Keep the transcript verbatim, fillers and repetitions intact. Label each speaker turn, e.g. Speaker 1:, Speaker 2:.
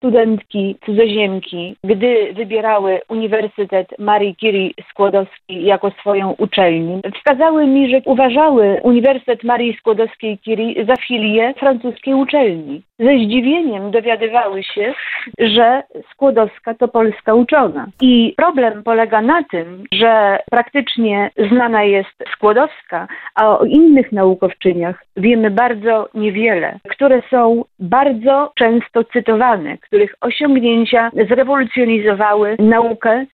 Speaker 1: studentki cudzoziemki, gdy wybierały Uniwersytet Marii Curie Skłodowskiej jako swoją uczelnię, wskazały mi, że uważały Uniwersytet Marii Skłodowskiej-Curie za filię francuskiej uczelni. Ze zdziwieniem dowiadywały się, że Skłodowska to polska uczona. I problem polega na tym, że praktycznie znana jest Skłodowska, a o innych naukowczyniach wiemy bardzo niewiele, które są bardzo często cytowane, których osiągnięcia zrewolucjonizowały naukę